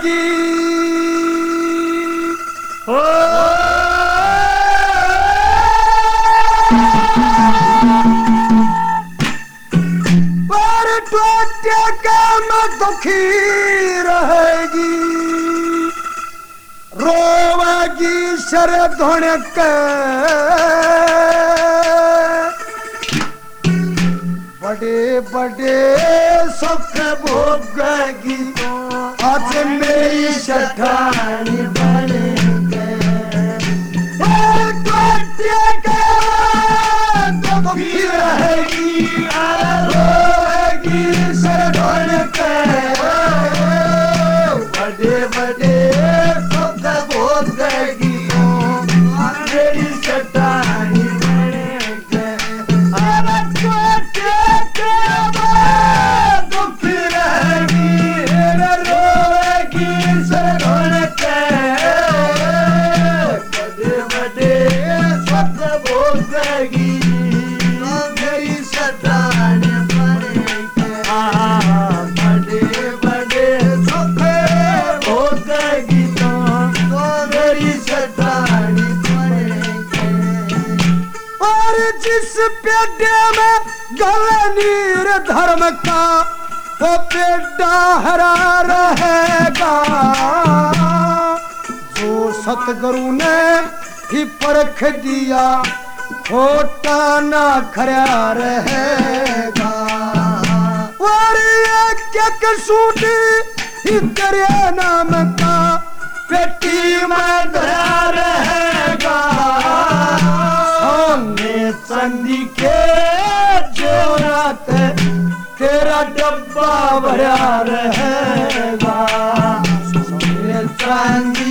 रहेगी। ओ पर टोटे काम दुखी रहेगी, रोवेगी सर धोने के, बड़े बड़े सुख भोगेगी, आज मेरी शठानी बनेंगे। टोटे के दुखी रहेगी, रोएगी सर धोने के, बड़े बड़े सुख भोगेगी, मेरी शठानी बनेंगे। अरे टोटे के दुखी रहेगी, रोएगी सर धोने के, बड़े बड़े सुख भोगेगी, मेरी शठानी बनेंगे। बड़े बड़े सुख भोगेगी, तो मेरी शठानी बनेंगे। और जिस पेटे में गले नीर धर्म का, वो पेटा हरा रहेगा। जो सतगुरु ने ही परख दिया, खोटा ना खरा रहेगा। और एक सूटी ही तेरे नाम का, पेटी में धरा रहेगा। सोने चांदी के जेवरात, तेरा डब्बा भरा रहेगा। सोने चांदी